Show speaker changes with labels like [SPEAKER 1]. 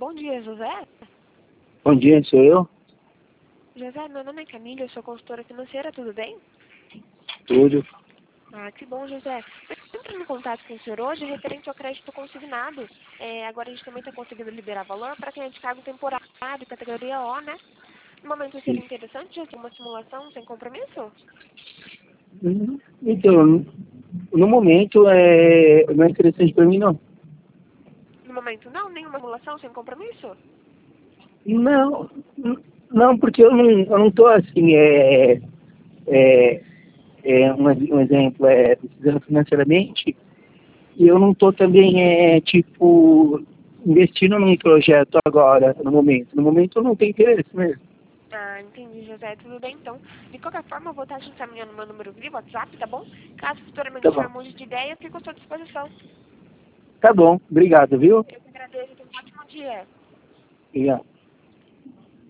[SPEAKER 1] Bom dia, José.
[SPEAKER 2] Bom dia, sou eu?
[SPEAKER 1] José, meu nome é Camila, eu sou consultora financeira, tudo bem?
[SPEAKER 2] Tudo.
[SPEAKER 1] Ah, que bom, José. Eu estou entrando em contato com o senhor hoje referente ao crédito consignado. Agora a gente também está conseguindo liberar valor para quem é de cargo temporário, categoria O, né? No momento seria interessante já ter uma simulação sem compromisso?
[SPEAKER 2] Então, no momento, não é interessante para mim, não.
[SPEAKER 1] No momento não, nenhuma simulação sem compromisso?
[SPEAKER 2] Não, não, porque eu não tô assim, um exemplo, precisando financeiramente, e eu não tô também, investindo num projeto agora, no momento. No momento eu não tenho interesse mesmo.
[SPEAKER 1] Ah, entendi, José. Tudo bem, então. De qualquer forma, eu vou estar te encaminhando meu número via WhatsApp, tá bom? Caso futuramente
[SPEAKER 2] Tá
[SPEAKER 1] tiver
[SPEAKER 2] bom.
[SPEAKER 1] um monte de ideia, eu fico à sua disposição.
[SPEAKER 2] Tá bom, obrigado, viu?
[SPEAKER 1] Eu que agradeço. Tenha um ótimo dia.
[SPEAKER 2] Obrigado.